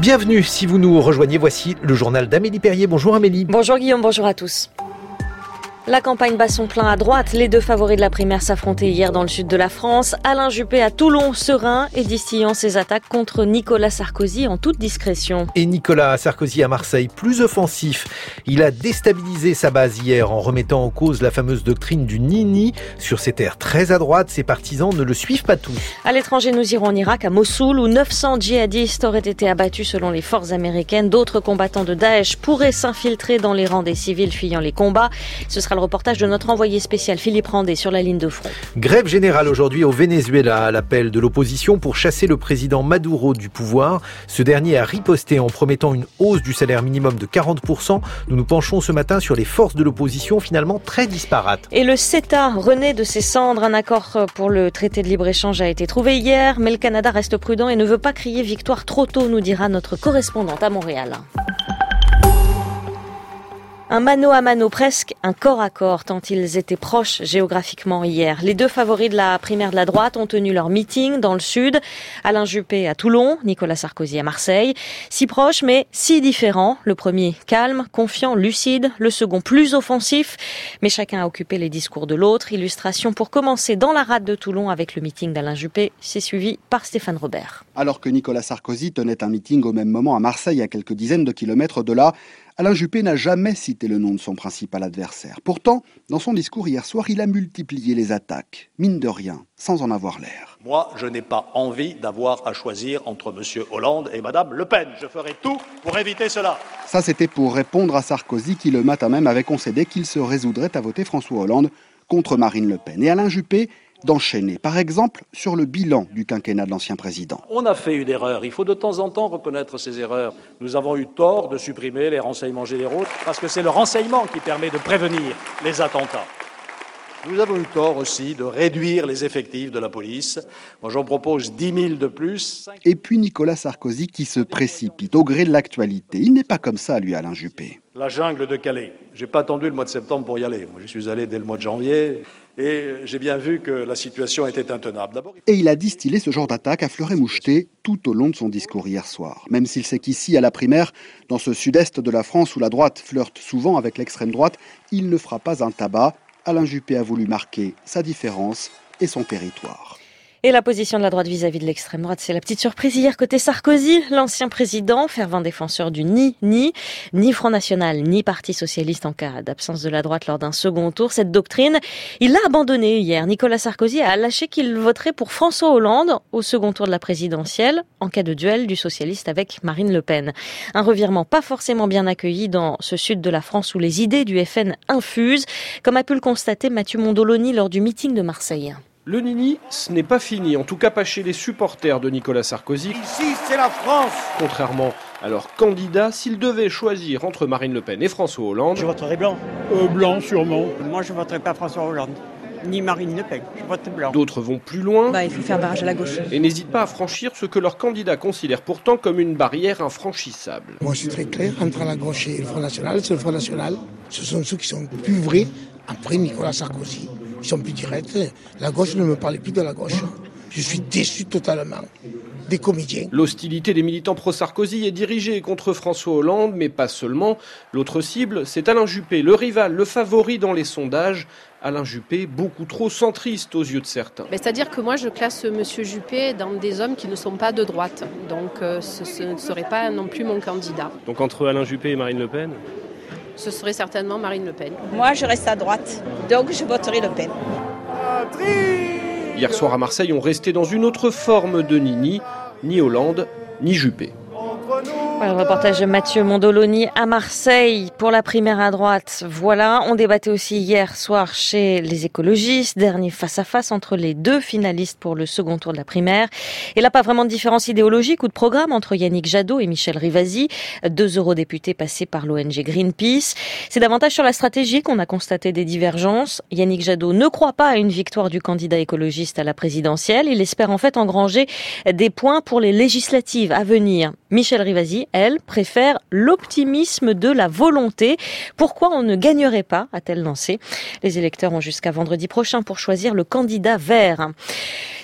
Bienvenue si vous nous rejoignez, voici le journal d'Amélie Perrier. Bonjour Amélie. Bonjour Guillaume, bonjour à tous. La campagne bat son plein à droite. Les deux favoris de la primaire s'affrontaient hier dans le sud de la France. Alain Juppé à Toulon, serein et distillant ses attaques contre Nicolas Sarkozy en toute discrétion. Et Nicolas Sarkozy à Marseille, plus offensif. Il a déstabilisé sa base hier en remettant en cause la fameuse doctrine du ni-ni. Sur ces terres très à droite, ses partisans ne le suivent pas tous. À l'étranger, nous irons en Irak, à Mossoul, où 900 djihadistes auraient été abattus selon les forces américaines. D'autres combattants de Daesh pourraient s'infiltrer dans les rangs des civils fuyant les combats. Ce sera le reportage de notre envoyé spécial Philippe Randé sur la ligne de front. Grève générale aujourd'hui au Venezuela à l'appel de l'opposition pour chasser le président Maduro du pouvoir. Ce dernier a riposté en promettant une hausse du salaire minimum de 40%. Nous nous penchons ce matin sur les forces de l'opposition finalement très disparates. Et le CETA renaît de ses cendres. Un accord pour le traité de libre-échange a été trouvé hier, mais le Canada reste prudent et ne veut pas crier victoire trop tôt, nous dira notre correspondante à Montréal. Un mano à mano, presque un corps à corps, tant ils étaient proches géographiquement hier. Les deux favoris de la primaire de la droite ont tenu leur meeting dans le sud. Alain Juppé à Toulon, Nicolas Sarkozy à Marseille. Si proches, mais si différents. Le premier calme, confiant, lucide. Le second plus offensif. Mais chacun a occupé les discours de l'autre. Illustration pour commencer dans la rade de Toulon avec le meeting d'Alain Juppé. C'est suivi par Stéphane Robert. Alors que Nicolas Sarkozy tenait un meeting au même moment à Marseille, à quelques dizaines de kilomètres de là, Alain Juppé n'a jamais cité le nom de son principal adversaire. Pourtant, dans son discours hier soir, il a multiplié les attaques, mine de rien, sans en avoir l'air. Moi, je n'ai pas envie d'avoir à choisir entre M. Hollande et Mme Le Pen. Je ferai tout pour éviter cela. Ça, c'était pour répondre à Sarkozy qui, le matin même, avait concédé qu'il se résoudrait à voter François Hollande contre Marine Le Pen. Et Alain Juppé d'enchaîner, par exemple, sur le bilan du quinquennat de l'ancien président. On a fait une erreur. Il faut de temps en temps reconnaître ces erreurs. Nous avons eu tort de supprimer les renseignements généraux parce que c'est le renseignement qui permet de prévenir les attentats. Nous avons eu tort aussi de réduire les effectifs de la police. Moi, j'en propose 10 000 de plus. Et puis Nicolas Sarkozy qui se précipite au gré de l'actualité. Il n'est pas comme ça, lui, Alain Juppé. La jungle de Calais. J'ai pas attendu le mois de septembre pour y aller. Moi, je suis allé dès le mois de janvier et j'ai bien vu que la situation était intenable. Et il a distillé ce genre d'attaque à fleur et moucheté tout au long de son discours hier soir. Même s'il sait qu'ici, à la primaire, dans ce sud-est de la France où la droite flirte souvent avec l'extrême droite, il ne fera pas un tabac. Alain Juppé a voulu marquer sa différence et son territoire. Et la position de la droite vis-à-vis de l'extrême droite, c'est la petite surprise hier côté Sarkozy, l'ancien président, fervent défenseur du ni Front National, ni Parti Socialiste en cas d'absence de la droite lors d'un second tour. Cette doctrine, il l'a abandonnée hier. Nicolas Sarkozy a lâché qu'il voterait pour François Hollande au second tour de la présidentielle, en cas de duel du socialiste avec Marine Le Pen. Un revirement pas forcément bien accueilli dans ce sud de la France où les idées du FN infusent, comme a pu le constater Mathieu Mondoloni lors du meeting de Marseille. Le nini, ce n'est pas fini, en tout cas pas chez les supporters de Nicolas Sarkozy. Ici, c'est la France. Contrairement à leur candidat, s'ils devaient choisir entre Marine Le Pen et François Hollande... Je voterai blanc. Blanc, sûrement. Moi, je ne voterai pas François Hollande, ni Marine Le Pen. Je vote blanc. D'autres vont plus loin. Il faut faire barrage à la gauche. Et n'hésitent pas à franchir ce que leur candidat considère pourtant comme une barrière infranchissable. Moi, c'est très clair. Entre la gauche et le Front National, c'est le Front National. Ce sont ceux qui sont plus vrais après Nicolas Sarkozy. Ils sont plus directs. La gauche ne me parle plus de la gauche. Je suis déçu totalement des comédiens. L'hostilité des militants pro-Sarkozy est dirigée contre François Hollande, mais pas seulement. L'autre cible, c'est Alain Juppé, le rival, le favori dans les sondages. Alain Juppé, beaucoup trop centriste aux yeux de certains. C'est-à-dire que moi, je classe M. Juppé dans des hommes qui ne sont pas de droite. Donc ce ne serait pas non plus mon candidat. Donc entre Alain Juppé et Marine Le Pen ? Ce serait certainement Marine Le Pen. Moi, je reste à droite, donc je voterai Le Pen. Hier soir à Marseille, on restait dans une autre forme de nini, ni Hollande, ni Juppé. Voilà, le reportage de Mathieu Mondoloni à Marseille pour la primaire à droite. Voilà, on débattait aussi hier soir chez les écologistes, dernier face-à-face entre les deux finalistes pour le second tour de la primaire. Et là, pas vraiment de différence idéologique ou de programme entre Yannick Jadot et Michel Rivasi, deux eurodéputés passés par l'ONG Greenpeace. C'est davantage sur la stratégie qu'on a constaté des divergences. Yannick Jadot ne croit pas à une victoire du candidat écologiste à la présidentielle. Il espère en fait engranger des points pour les législatives à venir. Michel Rivasi, elle, préfère l'optimisme de la volonté. Pourquoi on ne gagnerait pas, a-t-elle lancé. Les électeurs ont jusqu'à vendredi prochain pour choisir le candidat vert.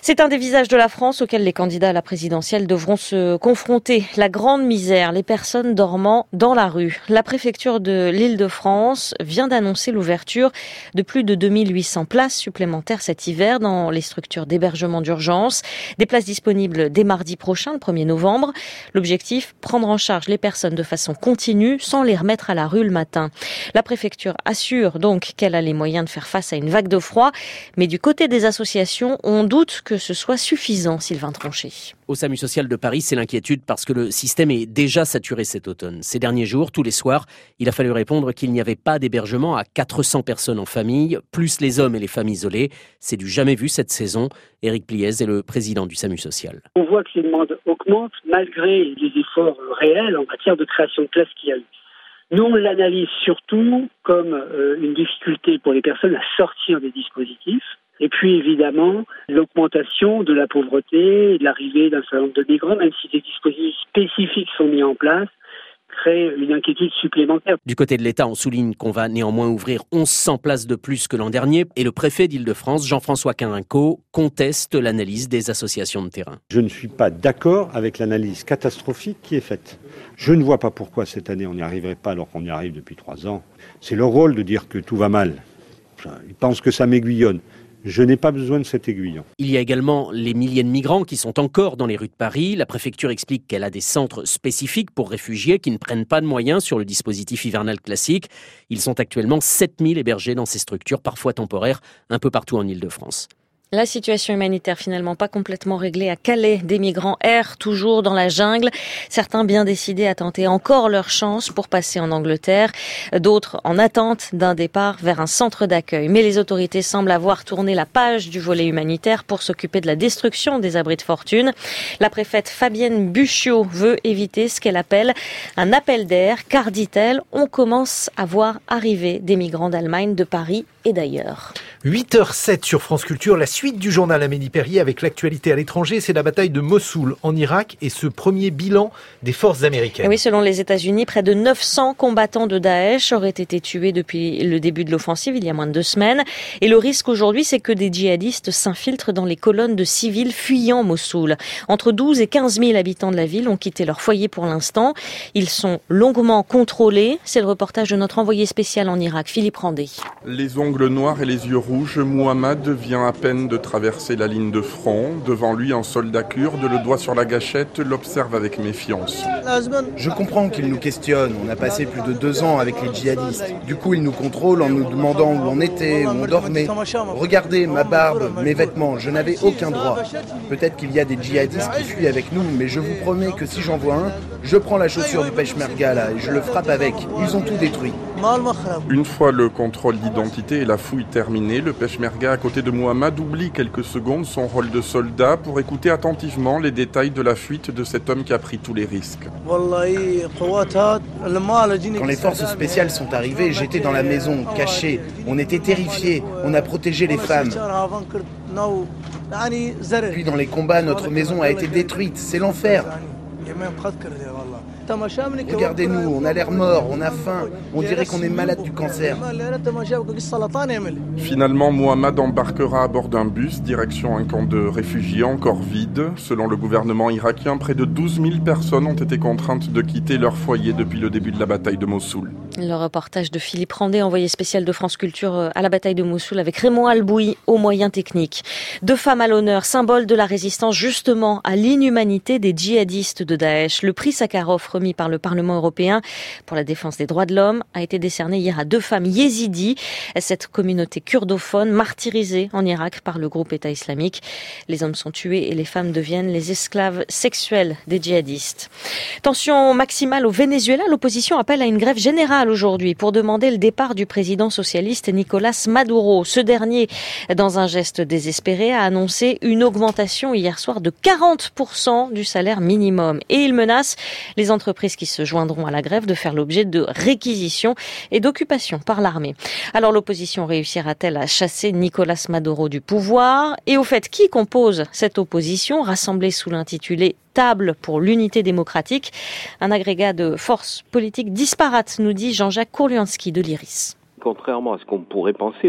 C'est un des visages de la France auquel les candidats à la présidentielle devront se confronter. La grande misère, les personnes dormant dans la rue. La préfecture de l'Île-de-France vient d'annoncer l'ouverture de plus de 2800 places supplémentaires cet hiver dans les structures d'hébergement d'urgence. Des places disponibles dès mardi prochain, le 1er novembre. L'objectif, prendre en charge les personnes de façon continue sans les remettre à la rue le matin. La préfecture assure donc qu'elle a les moyens de faire face à une vague de froid. Mais du côté des associations, on doute que ce soit suffisant, Sylvain Tronchet. Au SAMU social de Paris, c'est l'inquiétude parce que le système est déjà saturé cet automne. Ces derniers jours, tous les soirs, il a fallu répondre qu'il n'y avait pas d'hébergement à 400 personnes en famille, plus les hommes et les femmes isolées. C'est du jamais vu cette saison. Éric Pliez est le président du SAMU social. On voit que ces demandes augmentent malgré les efforts réels en matière de création de places qu'il y a eu. Nous, on l'analyse surtout comme une difficulté pour les personnes à sortir des dispositifs. Et puis, évidemment, l'augmentation de la pauvreté, l'arrivée d'un certain nombre de migrants, même si des dispositifs spécifiques sont mis en place, crée une inquiétude supplémentaire. Du côté de l'État, on souligne qu'on va néanmoins ouvrir 1100 places de plus que l'an dernier. Et le préfet d'Île-de-France, Jean-François Carinco, conteste l'analyse des associations de terrain. Je ne suis pas d'accord avec l'analyse catastrophique qui est faite. Je ne vois pas pourquoi cette année on n'y arriverait pas alors qu'on y arrive depuis 3 ans. C'est leur rôle de dire que tout va mal. Ils pensent que ça m'aiguillonne. Je n'ai pas besoin de cet aiguillon. Il y a également les milliers de migrants qui sont encore dans les rues de Paris. La préfecture explique qu'elle a des centres spécifiques pour réfugiés qui ne prennent pas de moyens sur le dispositif hivernal classique. Ils sont actuellement 7000 hébergés dans ces structures, parfois temporaires, un peu partout en Île-de-France. La situation humanitaire finalement pas complètement réglée à Calais. Des migrants errent toujours dans la jungle. Certains bien décidés à tenter encore leur chance pour passer en Angleterre. D'autres en attente d'un départ vers un centre d'accueil. Mais les autorités semblent avoir tourné la page du volet humanitaire pour s'occuper de la destruction des abris de fortune. La préfète Fabienne Bucciot veut éviter ce qu'elle appelle un appel d'air, car, dit-elle, on commence à voir arriver des migrants d'Allemagne, de Paris et d'ailleurs. 8h07 sur France Culture, la suite du journal Amélie Perrier avec l'actualité à l'étranger, c'est la bataille de Mossoul en Irak et ce premier bilan des forces américaines. Et oui, selon les États-Unis, près de 900 combattants de Daesh auraient été tués depuis le début de l'offensive, il y a moins de 2 semaines. Et le risque aujourd'hui, c'est que des djihadistes s'infiltrent dans les colonnes de civils fuyant Mossoul. Entre 12 et 15 000 habitants de la ville ont quitté leur foyer pour l'instant. Ils sont longuement contrôlés. C'est le reportage de notre envoyé spécial en Irak, Philippe Randé. Les ongles noirs et les yeux rouges, Mohamed vient à peine de traverser la ligne de front. Devant lui, un soldat kurde, le doigt sur la gâchette, l'observe avec méfiance. Je comprends qu'ils nous questionnent. On a passé plus de 2 ans avec les djihadistes. Du coup, ils nous contrôlent en nous demandant où on était, où on dormait. Regardez, ma barbe, mes vêtements, je n'avais aucun droit. Peut-être qu'il y a des djihadistes qui fuient avec nous, mais je vous promets que si j'en vois un, je prends la chaussure du peshmerga là et je le frappe avec. Ils ont tout détruit. Une fois le contrôle d'identité et la fouille terminée, le peshmerga à côté de Mohamed oublie quelques secondes son rôle de soldat pour écouter attentivement les détails de la fuite de cet homme qui a pris tous les risques. Quand les forces spéciales sont arrivées, j'étais dans la maison, caché. On était terrifiés, on a protégé les femmes. Puis dans les combats, notre maison a été détruite, c'est l'enfer. Regardez-nous, on a l'air mort, on a faim, on dirait qu'on est malade du cancer. Finalement, Mohamed embarquera à bord d'un bus, direction un camp de réfugiés encore vide. Selon le gouvernement irakien, près de 12 000 personnes ont été contraintes de quitter leur foyer depuis le début de la bataille de Mossoul. Le reportage de Philippe Randé, envoyé spécial de France Culture à la bataille de Mossoul avec Raymond Albouy aux moyens techniques. 2 femmes à l'honneur, symbole de la résistance justement à l'inhumanité des djihadistes de Daesh. Le prix Sakharov remis par le Parlement européen pour la défense des droits de l'homme a été décerné hier à 2 femmes yézidis. Cette communauté kurdophone martyrisée en Irak par le groupe État islamique. Les hommes sont tués et les femmes deviennent les esclaves sexuels des djihadistes. Tension maximale au Venezuela. L'opposition appelle à une grève générale aujourd'hui pour demander le départ du président socialiste Nicolás Maduro. Ce dernier, dans un geste désespéré, a annoncé une augmentation hier soir de 40% du salaire minimum. Et il menace les entreprises qui se joindront à la grève de faire l'objet de réquisitions et d'occupations par l'armée. Alors l'opposition réussira-t-elle à chasser Nicolás Maduro du pouvoir? Et au fait, qui compose cette opposition rassemblée sous l'intitulé Table pour l'unité démocratique? Un agrégat de forces politiques disparates, nous dit Jean-Jacques Kourlianski de l'IRIS. Contrairement à ce qu'on pourrait penser ou ce que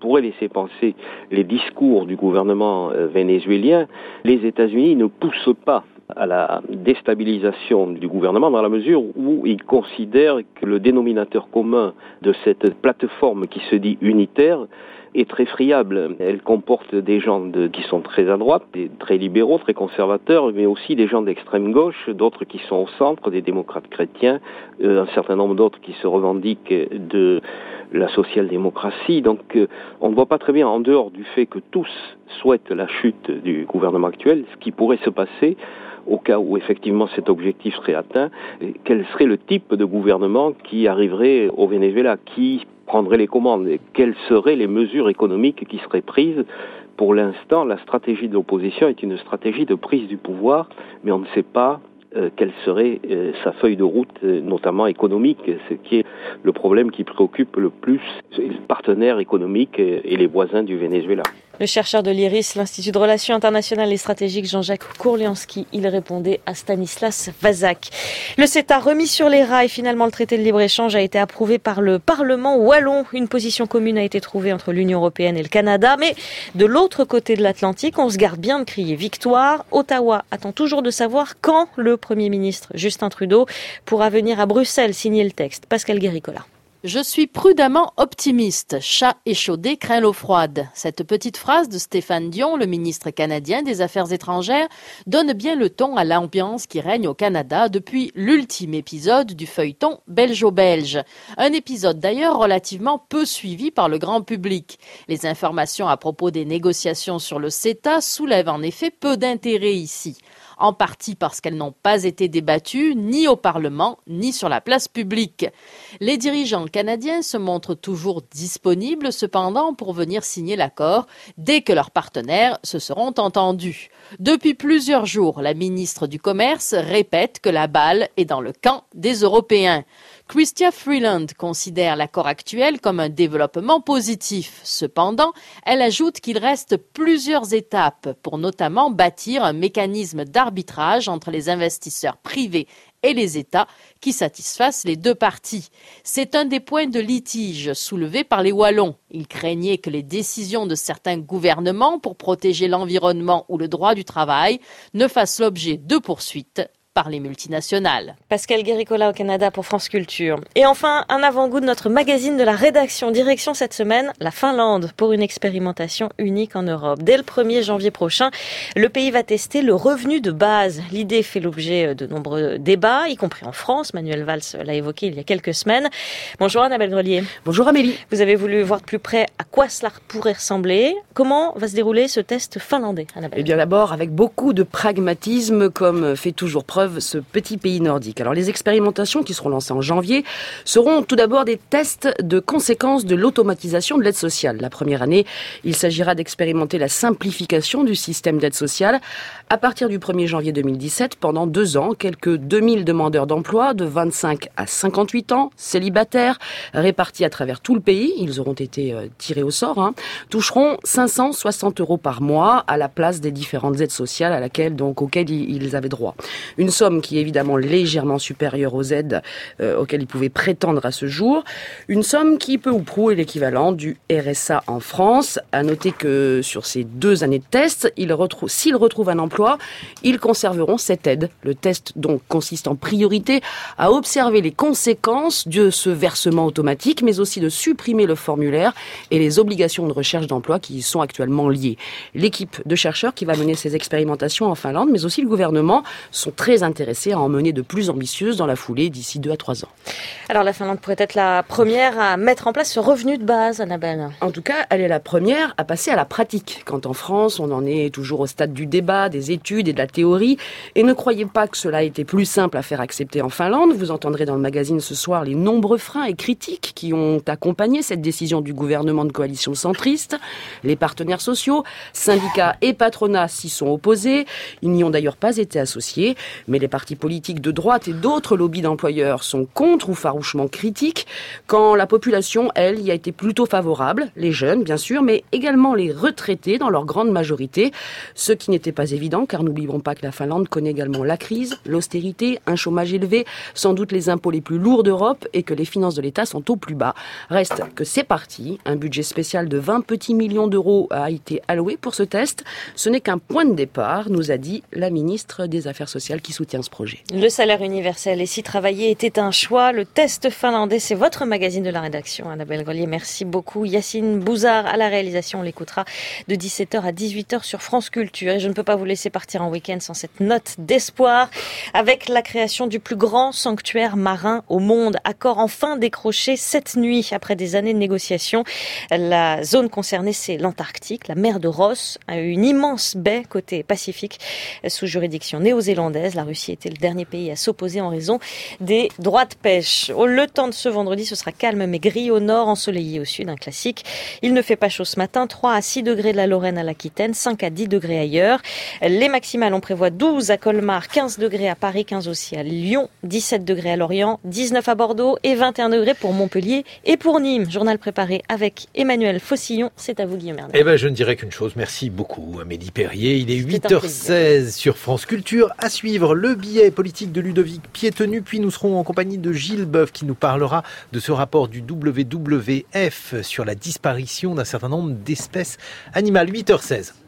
pourrait laisser penser les discours du gouvernement vénézuélien, les États-Unis ne poussent pas à la déstabilisation du gouvernement dans la mesure où ils considèrent que le dénominateur commun de cette plateforme qui se dit unitaire est très friable. Elle comporte des gens qui sont très à droite, très libéraux, très conservateurs, mais aussi des gens d'extrême gauche, d'autres qui sont au centre, des démocrates chrétiens, un certain nombre d'autres qui se revendiquent de la social-démocratie. Donc on ne voit pas très bien, en dehors du fait que tous souhaitent la chute du gouvernement actuel, ce qui pourrait se passer au cas où effectivement cet objectif serait atteint, quel serait le type de gouvernement qui arriverait au Venezuela, qui prendrait les commandes, et quelles seraient les mesures économiques qui seraient prises. Pour l'instant, la stratégie de l'opposition est une stratégie de prise du pouvoir, mais on ne sait pas quelle serait sa feuille de route, notamment économique, ce qui est le problème qui préoccupe le plus les partenaires économiques et les voisins du Venezuela. Le chercheur de l'IRIS, l'Institut de Relations Internationales et Stratégiques, Jean-Jacques Kourlianski, il répondait à Stanislas Vazak. Le CETA remis sur les rails, finalement le traité de libre-échange a été approuvé par le Parlement wallon. Une position commune a été trouvée entre l'Union européenne et le Canada, mais de l'autre côté de l'Atlantique, on se garde bien de crier victoire. Ottawa attend toujours de savoir quand le Premier ministre Justin Trudeau pourra venir à Bruxelles signer le texte. Pascal Guéricola. Je suis prudemment optimiste. Chat échaudé craint l'eau froide. Cette petite phrase de Stéphane Dion, le ministre canadien des Affaires étrangères, donne bien le ton à l'ambiance qui règne au Canada depuis l'ultime épisode du feuilleton belgeo-belge. Un épisode d'ailleurs relativement peu suivi par le grand public. Les informations à propos des négociations sur le CETA soulèvent en effet peu d'intérêt ici. En partie parce qu'elles n'ont pas été débattues ni au Parlement ni sur la place publique. Les dirigeants canadiens se montrent toujours disponibles cependant pour venir signer l'accord dès que leurs partenaires se seront entendus. Depuis plusieurs jours, la ministre du Commerce répète que la balle est dans le camp des Européens. Chrystia Freeland considère l'accord actuel comme un développement positif. Cependant, elle ajoute qu'il reste plusieurs étapes pour notamment bâtir un mécanisme d'arbitrage entre les investisseurs privés et les États qui satisfassent les deux parties. C'est un des points de litige soulevés par les Wallons. Ils craignaient que les décisions de certains gouvernements pour protéger l'environnement ou le droit du travail ne fassent l'objet de poursuites par les multinationales. Pascal Guéricola au Canada pour France Culture. Et enfin, un avant-goût de notre magazine de la rédaction. Direction cette semaine, la Finlande, pour une expérimentation unique en Europe. Dès le 1er janvier prochain, le pays va tester le revenu de base. L'idée fait l'objet de nombreux débats, y compris en France. Manuel Valls l'a évoqué il y a quelques semaines. Bonjour Annabelle Grelier. Bonjour Amélie. Vous avez voulu voir de plus près à quoi cela pourrait ressembler. Comment va se dérouler ce test finlandais, Annabelle ? Eh bien d'abord, avec beaucoup de pragmatisme, comme fait toujours preuve ce petit pays nordique. Alors les expérimentations qui seront lancées en janvier seront tout d'abord des tests de conséquences de l'automatisation de l'aide sociale. La première année, il s'agira d'expérimenter la simplification du système d'aide sociale. À partir du 1er janvier 2017, pendant 2 ans, quelques 2000 demandeurs d'emploi de 25 à 58 ans, célibataires, répartis à travers tout le pays, ils auront été tirés au sort, toucheront 560 € par mois à la place des différentes aides sociales auxquelles ils avaient droit. Une somme qui est évidemment légèrement supérieure aux aides auxquelles ils pouvaient prétendre à ce jour. Une somme qui peu ou prou est l'équivalent du RSA en France. À noter que sur ces 2 années de test, s'ils retrouvent un emploi, ils conserveront cette aide. Le test donc consiste en priorité à observer les conséquences de ce versement automatique, mais aussi de supprimer le formulaire et les obligations de recherche d'emploi qui y sont actuellement liées. L'équipe de chercheurs qui va mener ces expérimentations en Finlande, mais aussi le gouvernement, sont très intéressés à en mener de plus ambitieuses dans la foulée d'ici 2 à 3 ans. Alors la Finlande pourrait être la première à mettre en place ce revenu de base, Annabelle. En tout cas, elle est la première à passer à la pratique. Quand en France, on en est toujours au stade du débat, des études et de la théorie. Et ne croyez pas que cela a été plus simple à faire accepter en Finlande. Vous entendrez dans le magazine ce soir les nombreux freins et critiques qui ont accompagné cette décision du gouvernement de coalition centriste. Les partenaires sociaux, syndicats et patronats s'y sont opposés. Ils n'y ont d'ailleurs pas été associés. Mais les partis politiques de droite et d'autres lobbies d'employeurs sont contre ou farouchement critiques, quand la population, elle, y a été plutôt favorable, les jeunes bien sûr, mais également les retraités dans leur grande majorité, ce qui n'était pas évident, car n'oublions pas que la Finlande connaît également la crise, l'austérité, un chômage élevé, sans doute les impôts les plus lourds d'Europe et que les finances de l'État sont au plus bas. Reste que c'est parti, un budget spécial de 20 petits millions d'euros a été alloué pour ce test. Ce n'est qu'un point de départ, nous a dit la ministre des Affaires sociales qui soutient ce projet. Le salaire universel et si travailler était un choix, le test finlandais, c'est votre magazine de la rédaction, Annabelle Grelier. Merci beaucoup. Yacine Bouzard à la réalisation, on l'écoutera de 17h à 18h sur France Culture. Et je ne peux pas vous laisser partir en week-end sans cette note d'espoir avec la création du plus grand sanctuaire marin au monde. Accord enfin décroché cette nuit après des années de négociations. La zone concernée, c'est l'Antarctique, la mer de Ross, une immense baie côté Pacifique sous juridiction néo-zélandaise. La Russie était le dernier pays à s'opposer en raison des droits de pêche. Le temps de ce vendredi, ce sera calme mais gris au nord, ensoleillé au sud, un classique. Il ne fait pas chaud ce matin, 3 à 6 degrés de la Lorraine à l'Aquitaine, 5 à 10 degrés ailleurs. Les maximales, on prévoit 12 à Colmar, 15 degrés à Paris, 15 aussi à Lyon, 17 degrés à Lorient, 19 à Bordeaux et 21 degrés pour Montpellier et pour Nîmes. Journal préparé avec Emmanuel Fossillon. C'est à vous, Guillaume Hernet. Eh ben, je ne dirais qu'une chose. Merci beaucoup, Amélie Perrier. Il est 8h16 sur France Culture. À suivre, le billet politique de Ludovic Piétenu. Puis nous serons en compagnie de Gilles Boeuf qui nous parlera de ce rapport du WWF sur la disparition d'un certain nombre d'espèces animales. 8h16.